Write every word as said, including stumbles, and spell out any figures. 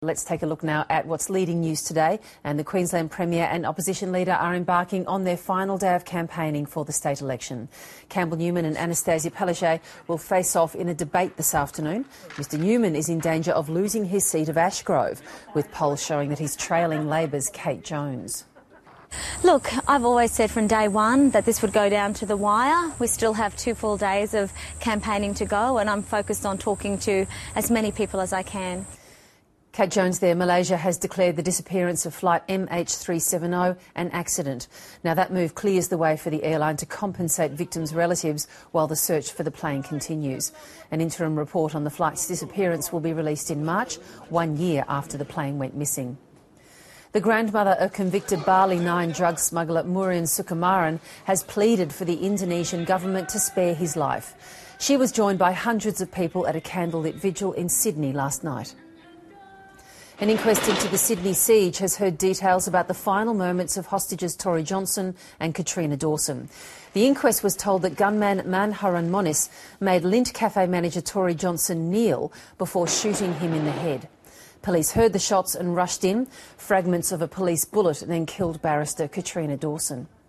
Let's take a look now at what's leading news today. And the Queensland Premier and Opposition Leader are embarking on their final day of campaigning for the state election. Campbell Newman and Anastasia Palaszczuk will face off in a debate this afternoon. Mr Newman is in danger of losing his seat of Ashgrove, with polls showing that he's trailing Labor's Kate Jones. Look, I've always said from day one that this would go down to the wire. We still have two full days of campaigning to go, and I'm focused on talking to as many people as I can. Kate Jones there. Malaysia has declared the disappearance of flight M H three seventy an accident. Now that move clears the way for the airline to compensate victims' relatives while the search for the plane continues. An interim report on the flight's disappearance will be released in March, one year after the plane went missing. The grandmother of convicted Bali nine drug smuggler Murian Sukumaran has pleaded for the Indonesian government to spare his life. She was joined by hundreds of people at a candlelit vigil in Sydney last night. An inquest into the Sydney siege has heard details about the final moments of hostages Tory Johnson and Katrina Dawson. The inquest was told that gunman Manharan Monis made Lindt Cafe manager Tory Johnson kneel before shooting him in the head. Police heard the shots and rushed in. Fragments of a police bullet then killed barrister Katrina Dawson.